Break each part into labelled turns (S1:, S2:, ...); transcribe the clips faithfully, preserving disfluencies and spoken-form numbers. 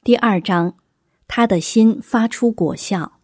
S1: 第二章，他的心发出果效。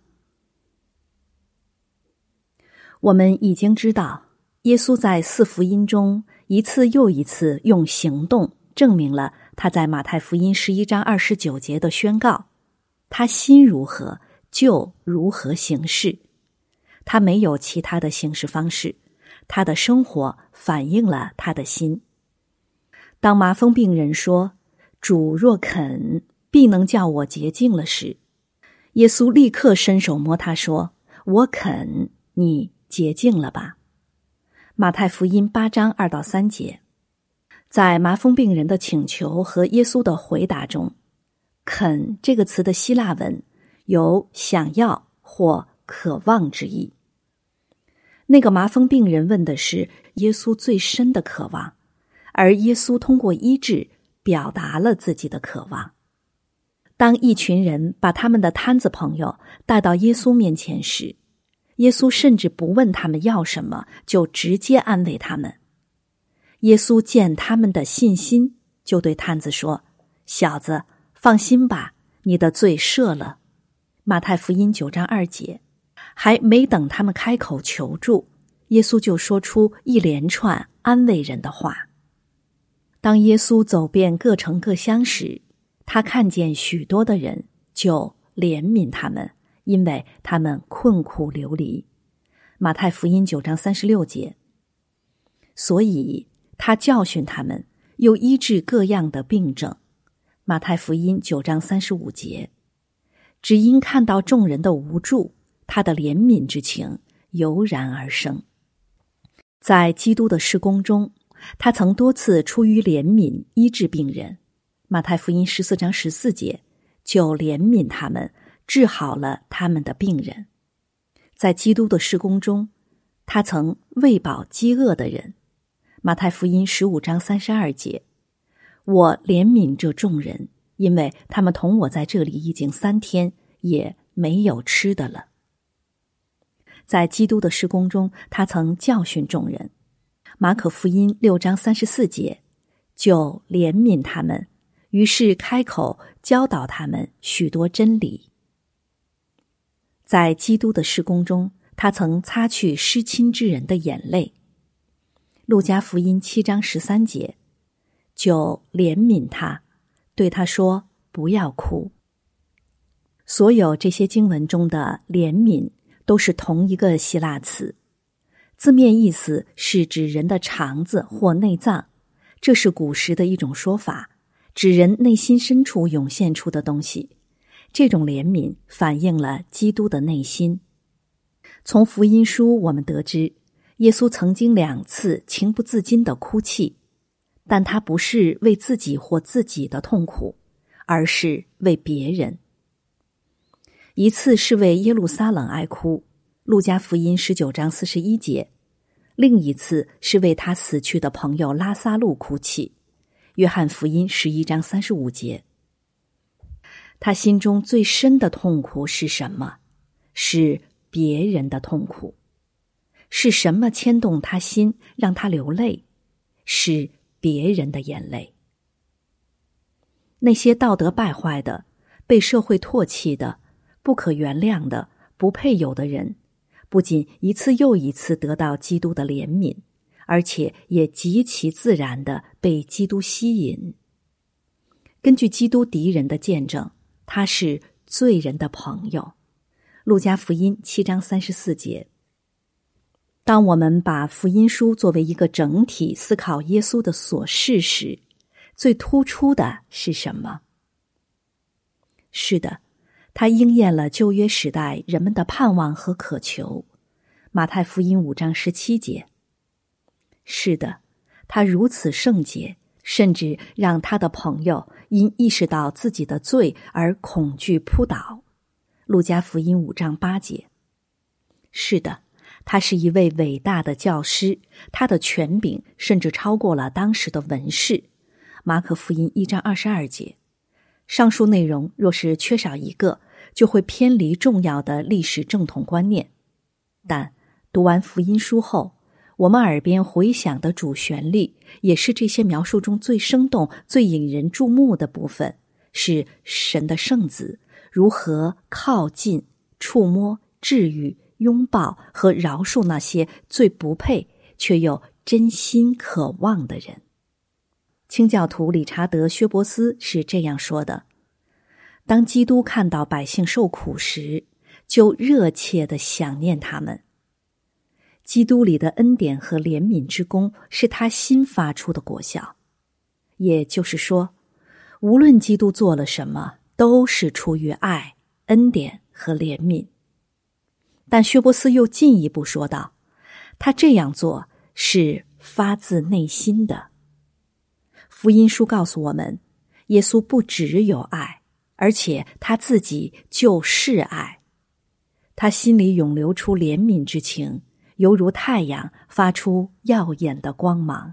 S1: 我们已经知道，耶稣在四福音中一次又一次用行动证明了他在马太福音十一章二十九节的宣告：他心如何，就如何行事。他没有其他的行事方式，他的生活反映了他的心。当麻风病人说：主若肯，必能叫我洁净了时，耶稣立刻伸手摸他说：我肯，你洁净了吧。马太福音八章二到三节。在麻风病人的请求和耶稣的回答中，肯这个词的希腊文有想要或渴望之意。那个麻风病人问的是耶稣最深的渴望，而耶稣通过医治表达了自己的渴望。当一群人把他们的摊子朋友带到耶稣面前时，耶稣甚至不问他们要什么，就直接安慰他们。耶稣见他们的信心，就对摊子说：小子，放心吧，你的罪赦了。马太福音九章二节。还没等他们开口求助，耶稣就说出一连串安慰人的话。当耶稣走遍各城各乡时，他看见许多的人，就怜悯他们，因为他们困苦流离。马太福音九章三十六节。所以他教训他们，又医治各样的病症。马太福音九章三十五节。只因看到众人的无助，他的怜悯之情油然而生。在基督的事工中，他曾多次出于怜悯医治病人。马太福音十四章十四节，就怜悯他们，治好了他们的病人。在基督的事工中，他曾喂饱饥饿的人。马太福音十五章三十二节，我怜悯这众人，因为他们同我在这里已经三天，也没有吃的了。在基督的事工中，他曾教训众人。马可福音六章三十四节，就怜悯他们，于是开口教导他们许多真理。在基督的事工中，他曾擦去失亲之人的眼泪。路加福音七章十三节，就怜悯他，对他说：不要哭。所有这些经文中的怜悯都是同一个希腊词，字面意思是指人的肠子或内脏，这是古时的一种说法，指人内心深处涌现出的东西。这种怜悯反映了基督的内心。从福音书我们得知，耶稣曾经两次情不自禁地哭泣，但他不是为自己或自己的痛苦，而是为别人。一次是为耶路撒冷哀哭，路加福音十九章四十一节；另一次是为他死去的朋友拉撒路哭泣，约翰福音十一章三十五节。他心中最深的痛苦是什么？是别人的痛苦。是什么牵动他心，让他流泪？是别人的眼泪。那些道德败坏的、被社会唾弃的、不可原谅的、不配有的人，不仅一次又一次得到基督的怜悯，而且也极其自然地被基督吸引。根据基督敌人的见证，他是罪人的朋友。路加福音七章三十四节。当我们把福音书作为一个整体思考耶稣的所事时，最突出的是什么？是的，他应验了旧约时代人们的盼望和渴求。马太福音五章十七节。是的，他如此圣洁，甚至让他的朋友因意识到自己的罪而恐惧扑倒。路加福音五章八节。是的，他是一位伟大的教师，他的权柄甚至超过了当时的文士。马可福音一章二十二节。上述内容若是缺少一个，就会偏离重要的历史正统观念。但读完福音书后，我们耳边回响的主旋律，也是这些描述中最生动、最引人注目的部分， 是神的圣子如何靠近、触摸、治愈、拥抱和饶恕那些最不配却又真心渴望的人。清教徒理查德·薛伯斯是这样说的：当基督看到百姓受苦时，就热切地想念他们。基督里的恩典和怜悯之功是他新发出的果效。也就是说，无论基督做了什么，都是出于爱、恩典和怜悯。但薛伯斯又进一步说道，他这样做是发自内心的。福音书告诉我们，耶稣不只有爱，而且他自己就是爱。他心里涌流出怜悯之情，犹如太阳发出耀眼的光芒。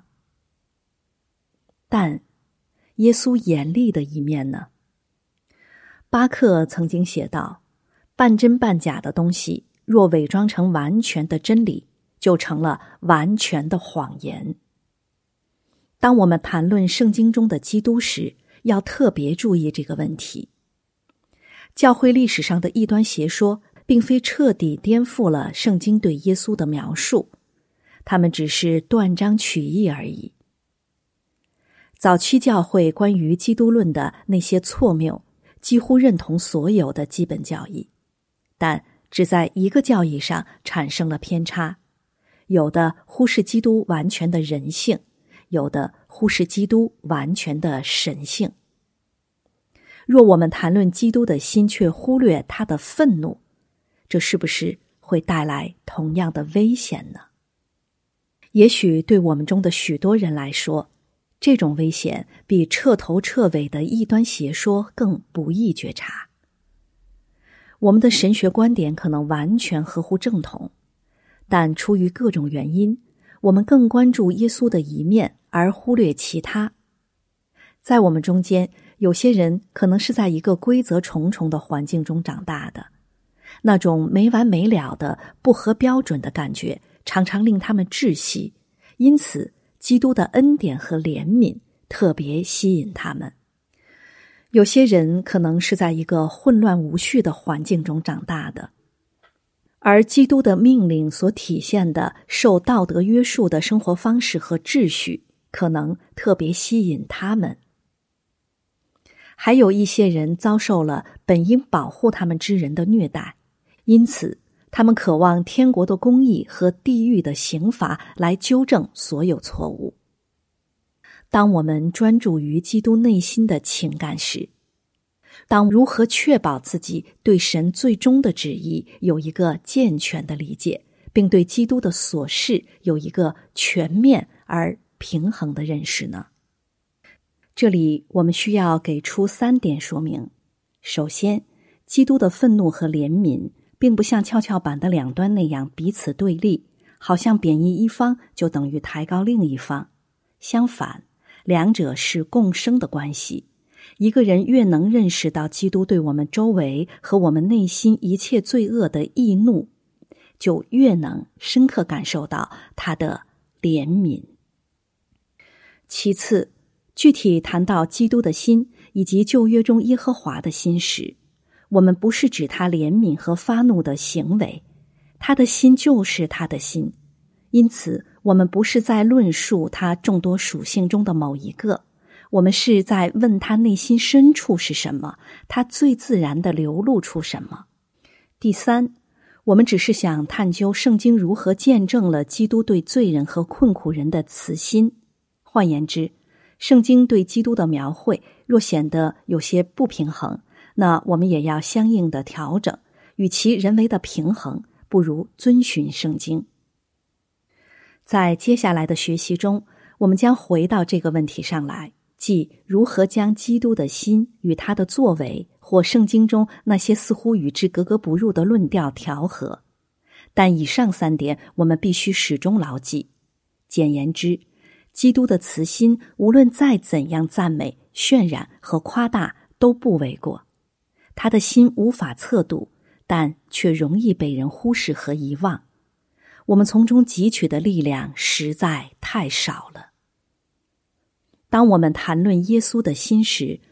S1: 但耶稣严厉的一面呢？巴克曾经写道，半真半假的东西若伪装成完全的真理，就成了完全的谎言。当我们谈论圣经中的基督时，要特别注意这个问题。教会历史上的异端邪说并非彻底颠覆了圣经对耶稣的描述，他们只是断章取义而已。早期教会关于基督论的那些错谬，几乎认同所有的基本教义，但只在一个教义上产生了偏差，有的忽视基督完全的人性，有的忽视基督完全的神性。若我们谈论基督的心却忽略他的愤怒，这是不是会带来同样的危险呢？也许对我们中的许多人来说，这种危险比彻头彻尾的异端邪说更不易觉察。我们的神学观点可能完全合乎正统，但出于各种原因，我们更关注耶稣的一面，而忽略其他。在我们中间，有些人可能是在一个规则重重的环境中长大的，那种没完没了的不合标准的感觉常常令他们窒息，因此基督的恩典和怜悯特别吸引他们。有些人可能是在一个混乱无序的环境中长大的，而基督的命令所体现的受道德约束的生活方式和秩序可能特别吸引他们。还有一些人遭受了本应保护他们之人的虐待，因此他们渴望天国的公义和地狱的刑罚来纠正所有错误。当我们专注于基督内心的情感时，当如何确保自己对神最终的旨意有一个健全的理解，并对基督的琐事有一个全面而平衡的认识呢？这里我们需要给出三点说明。首先，基督的愤怒和怜悯并不像跷跷板的两端那样彼此对立，好像贬义一方就等于抬高另一方。相反，两者是共生的关系。一个人越能认识到基督对我们周围和我们内心一切罪恶的易怒，就越能深刻感受到他的怜悯。其次，具体谈到基督的心以及旧约中耶和华的心时，我们不是指他怜悯和发怒的行为，他的心就是他的心。因此，我们不是在论述他众多属性中的某一个，我们是在问他内心深处是什么，他最自然地流露出什么。第三，我们只是想探究圣经如何见证了基督对罪人和困苦人的慈心。换言之，圣经对基督的描绘若显得有些不平衡，那我们也要相应的调整，与其人为的平衡，不如遵循圣经。在接下来的学习中，我们将回到这个问题上来，即如何将基督的心与他的作为或圣经中那些似乎与之格格不入的论调调和。但以上三点我们必须始终牢记。简言之，基督的慈心无论再怎样赞美、渲染和夸大都不为过。他的心无法测度，但却容易被人忽视和遗忘。我们从中汲取的力量实在太少了。当我们谈论耶稣的心时，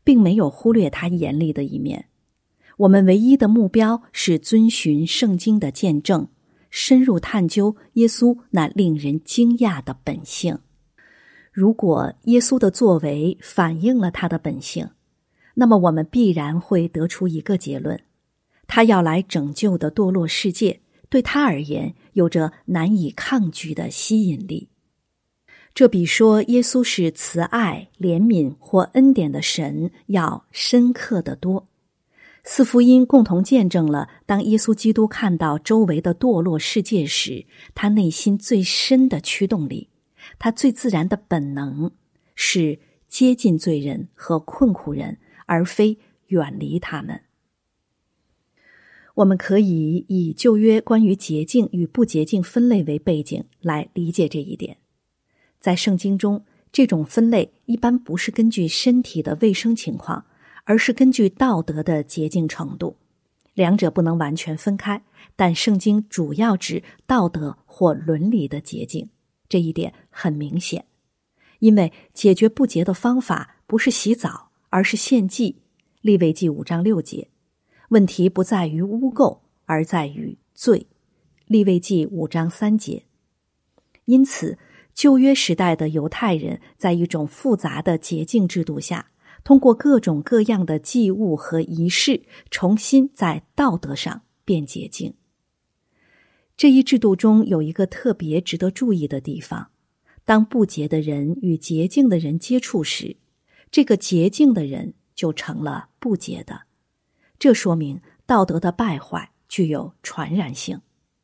S1: 并没有忽略他严厉的一面。我们唯一的目标是遵循圣经的见证，深入探究耶稣那令人惊讶的本性。如果耶稣的作为反映了他的本性，那么我们必然会得出一个结论：他要来拯救的堕落世界，对他而言有着难以抗拒的吸引力。这比说耶稣是慈爱、怜悯或恩典的神要深刻得多。四福音共同见证了，当耶稣基督看到周围的堕落世界时，他内心最深的驱动力，他最自然的本能是接近罪人和困苦人，而非远离他们。我们可以以旧约关于洁净与不洁净分类为背景来理解这一点。在圣经中，这种分类一般不是根据身体的卫生情况，而是根据道德的洁净程度。两者不能完全分开，但圣经主要指道德或伦理的洁净，这一点很明显。因为解决不洁的方法不是洗澡，而是献祭，利未记五章六节。问题不在于污垢，而在于罪，利未记五章三节。因此旧约时代的犹太人在一种复杂的洁净制度下，通过各种各样的祭物和仪式，重新在道德上变洁净。这一制度中有一个特别值得注意的地方：当不洁的人与洁净的人接触时，这个洁净的人就成了不洁的。这说明道德的败坏具有传染性。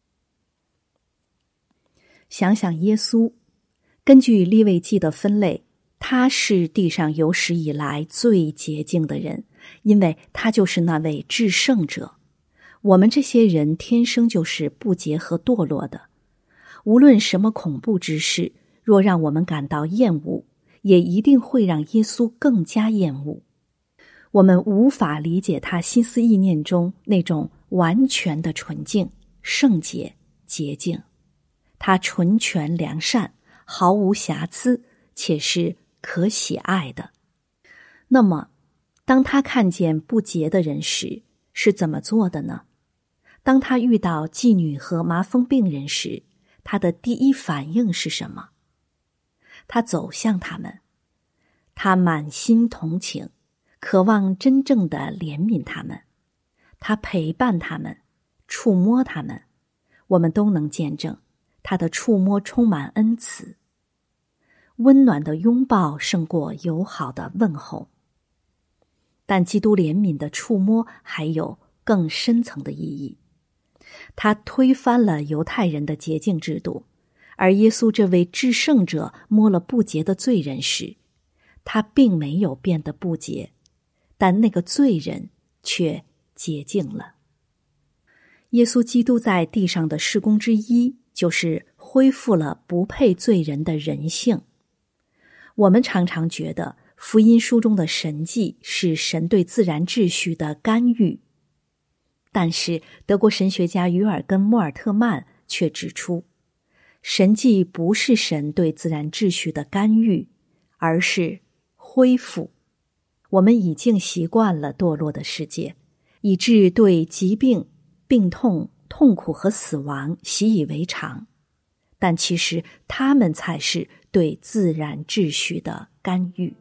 S1: 想想耶稣，根据利未记的分类，他是地上有史以来最洁净的人，因为他就是那位至圣者。我们这些人天生就是不洁和堕落的，无论什么恐怖之事，若让我们感到厌恶，也一定会让耶稣更加厌恶。我们无法理解他心思意念中那种完全的纯净、圣洁、洁净。他纯全良善，毫无瑕疵，且是可喜爱的。那么当他看见不洁的人时，是怎么做的呢？当他遇到妓女和麻风病人时，他的第一反应是什么？他走向他们，他满心同情，渴望真正的怜悯他们，他陪伴他们，触摸他们。我们都能见证他的触摸充满恩慈，温暖的拥抱胜过友好的问候。但基督怜悯的触摸还有更深层的意义，他推翻了犹太人的洁净制度，而耶稣这位至圣者摸了不洁的罪人时，他并没有变得不洁，但那个罪人却洁净了。耶稣基督在地上的事工之一，就是恢复了不配罪人的人性。我们常常觉得福音书中的神迹是神对自然秩序的干预，但是德国神学家于尔根·莫尔特曼却指出，神迹不是神对自然秩序的干预，而是恢复。我们已经习惯了堕落的世界，以致对疾病、病痛、痛苦和死亡习以为常，但其实他们才是对自然秩序的干预。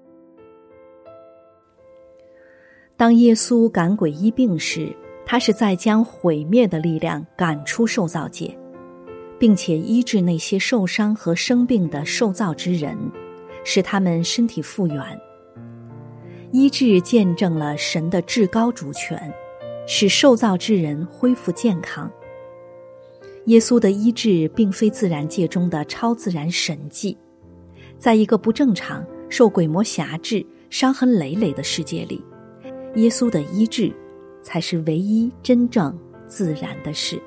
S1: 当耶稣赶鬼医病时，他是在将毁灭的力量赶出受造界，并且医治那些受伤和生病的受造之人，使他们身体复原。医治见证了神的至高主权，使受造之人恢复健康。耶稣的医治并非自然界中的超自然神迹，在一个不正常、受鬼魔辖制、伤痕累累的世界里，耶稣的医治才是唯一真正自然的事。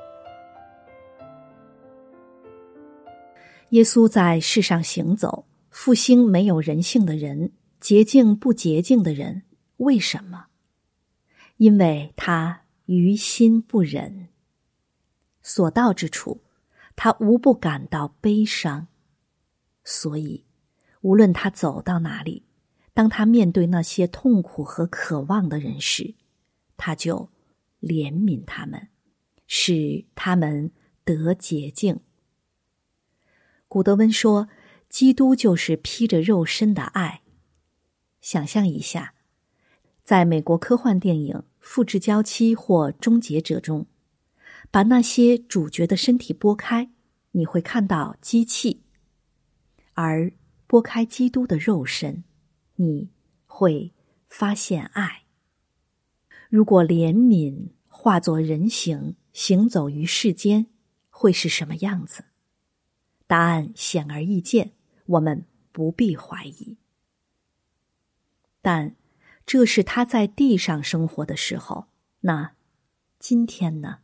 S1: 耶稣在世上行走，复兴没有人性的人，洁净不洁净的人。为什么？因为他于心不忍，所到之处，他无不感到悲伤。所以无论他走到哪里， 当他面对那些痛苦和渴望的人时，他就怜悯他们，使他们得洁净。古德温说，基督就是披着肉身的爱。想象一下，在美国科幻电影《复制娇妻》或《终结者》中，把那些主角的身体拨开，你会看到机器；而拨开基督的肉身，你会发现爱。如果怜悯化作人形，行走于世间，会是什么样子？答案显而易见，我们不必怀疑。但这是他在地上生活的时候，那今天呢？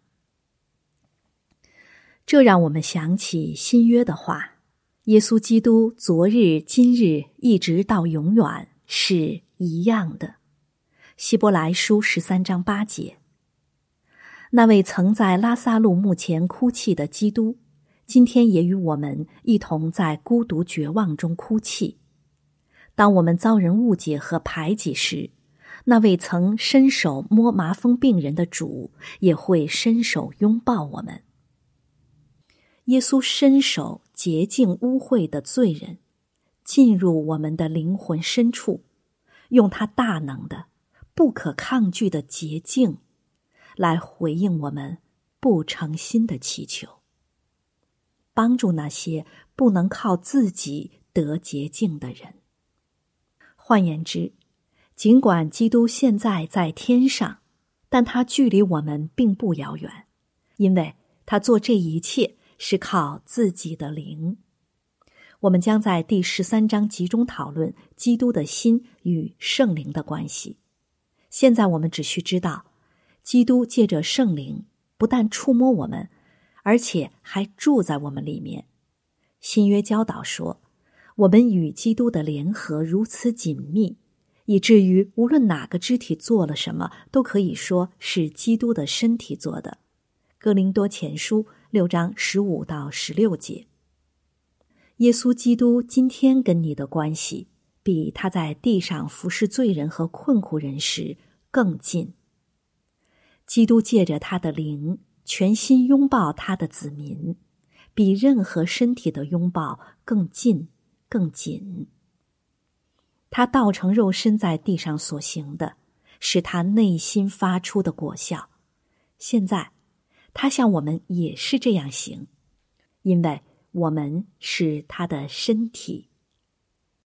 S1: 这让我们想起新约的话，耶稣基督昨日今日一直到永远是一样的。希伯来书十三章八节，那位曾在拉撒路墓前哭泣的基督，今天也与我们一同在孤独绝望中哭泣。当我们遭人误解和排挤时，那位曾伸手摸麻风病人的主也会伸手拥抱我们。耶稣伸手洁净污秽的罪人，进入我们的灵魂深处，用他大能的、不可抗拒的洁净来回应我们不诚心的祈求，帮助那些不能靠自己得洁净的人。换言之，尽管基督现在在天上，但他距离我们并不遥远，因为他做这一切是靠自己的灵。我们将在第十三章集中讨论基督的心与圣灵的关系。现在我们只需知道，基督借着圣灵不但触摸我们，而且还住在我们里面。新约教导说，我们与基督的联合如此紧密，以至于无论哪个肢体做了什么，都可以说是基督的身体做的。哥林多前书六章十五到十六节。耶稣基督今天跟你的关系，比他在地上服侍罪人和困苦人时更近。基督借着他的灵，全心拥抱他的子民，比任何身体的拥抱更近更紧。他道成肉身在地上所行的，是他内心发出的果效。现在他像我们也是这样行，因为我们是他的身体。